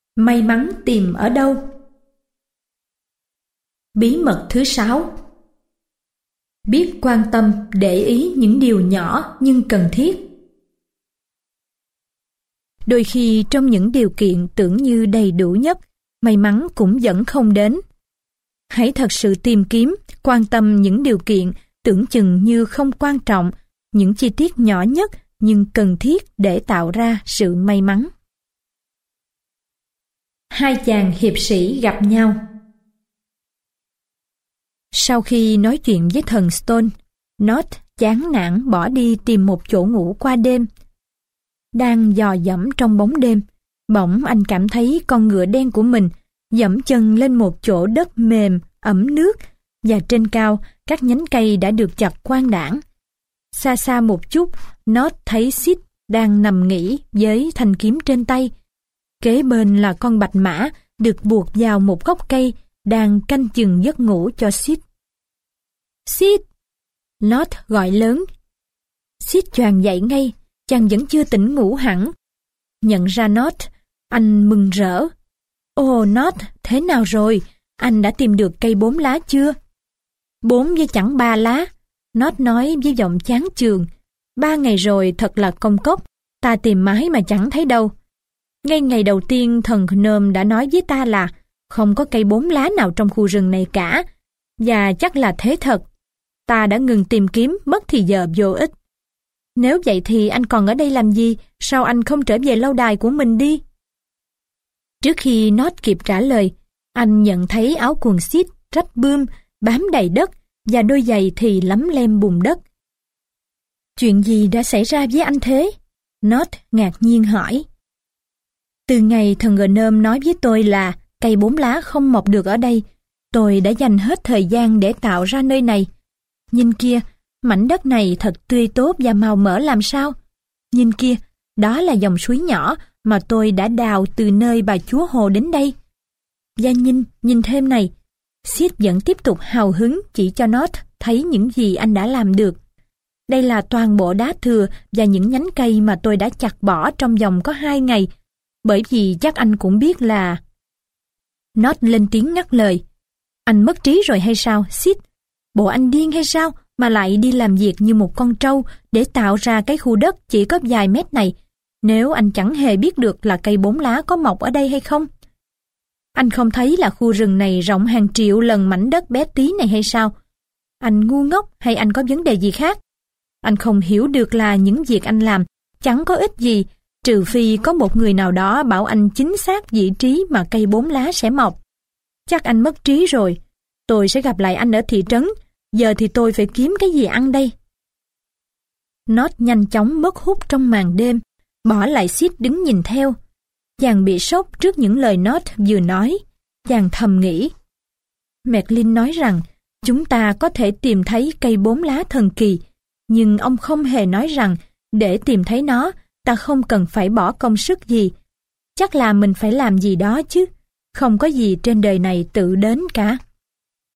May mắn tìm ở đâu? Bí mật thứ 6. Biết quan tâm, để ý những điều nhỏ nhưng cần thiết. Đôi khi trong những điều kiện tưởng như đầy đủ nhất, may mắn cũng vẫn không đến. Hãy thật sự tìm kiếm, quan tâm những điều kiện tưởng chừng như không quan trọng, những chi tiết nhỏ nhất nhưng cần thiết để tạo ra sự may mắn. Hai chàng hiệp sĩ gặp nhau. Sau khi nói chuyện với thần Stone, Nod chán nản bỏ đi tìm một chỗ ngủ qua đêm. Đang dò dẫm trong bóng đêm, bỗng anh cảm thấy con ngựa đen của mình dẫm chân lên một chỗ đất mềm, ẩm nước, và trên cao các nhánh cây đã được chặt quang đãng. Xa xa một chút, Nod thấy Sid đang nằm nghỉ với thanh kiếm trên tay. Kế bên là con bạch mã được buộc vào một gốc cây đang canh chừng giấc ngủ cho Sid. Sid! Nod gọi lớn. Sid choàng dậy ngay, chàng vẫn chưa tỉnh ngủ hẳn. Nhận ra Nod, anh mừng rỡ. Ồ Nod, thế nào rồi? Anh đã tìm được cây 4 lá chưa? 4 với chẳng 3 lá. Nod nói với giọng chán chường. 3 ngày rồi thật là công cốc. Ta tìm mãi mà chẳng thấy đâu. Ngay ngày đầu tiên thần Gnome đã nói với ta là không có cây 4 lá nào trong khu rừng này cả. Và chắc là thế thật. Ta đã ngừng tìm kiếm, mất thì giờ vô ích. Nếu vậy thì anh còn ở đây làm gì? Sao anh không trở về lâu đài của mình đi? Trước khi Nod kịp trả lời, anh nhận thấy áo quần Sid rách bươm, bám đầy đất, và đôi giày thì lấm lem bùn đất. Chuyện gì đã xảy ra với anh thế? Nod ngạc nhiên hỏi. Từ ngày thần Gnome nói với tôi là cây 4 lá không mọc được ở đây, tôi đã dành hết thời gian để tạo ra nơi này. Nhìn kia, mảnh đất này thật tươi tốt và màu mỡ làm sao. Nhìn kia, đó là dòng suối nhỏ mà tôi đã đào từ nơi bà chúa hồ đến đây. Và nhìn thêm này. Sid vẫn tiếp tục hào hứng chỉ cho Nod thấy những gì anh đã làm được. Đây là toàn bộ đá thừa và những nhánh cây mà tôi đã chặt bỏ trong vòng có 2 ngày, bởi vì chắc anh cũng biết là... Nod lên tiếng ngắt lời. Anh mất trí rồi hay sao, Sid? Bộ anh điên hay sao mà lại đi làm việc như một con trâu để tạo ra cái khu đất chỉ có vài mét này, nếu anh chẳng hề biết được là cây 4 lá có mọc ở đây hay không? Anh không thấy là khu rừng này rộng hàng triệu lần mảnh đất bé tí này hay sao? Anh ngu ngốc hay anh có vấn đề gì khác? Anh không hiểu được là những việc anh làm chẳng có ích gì, trừ phi có một người nào đó bảo anh chính xác vị trí mà cây 4 lá sẽ mọc. Chắc anh mất trí rồi. Tôi sẽ gặp lại anh ở thị trấn. Giờ thì tôi phải kiếm cái gì ăn đây. Nod nhanh chóng mất hút trong màn đêm, bỏ lại Sid đứng nhìn theo. Chàng bị sốc trước những lời Nod vừa nói. Chàng thầm nghĩ. Merlin nói rằng chúng ta có thể tìm thấy cây 4 lá thần kỳ, nhưng ông không hề nói rằng để tìm thấy nó, ta không cần phải bỏ công sức gì. Chắc là mình phải làm gì đó chứ. Không có gì trên đời này tự đến cả.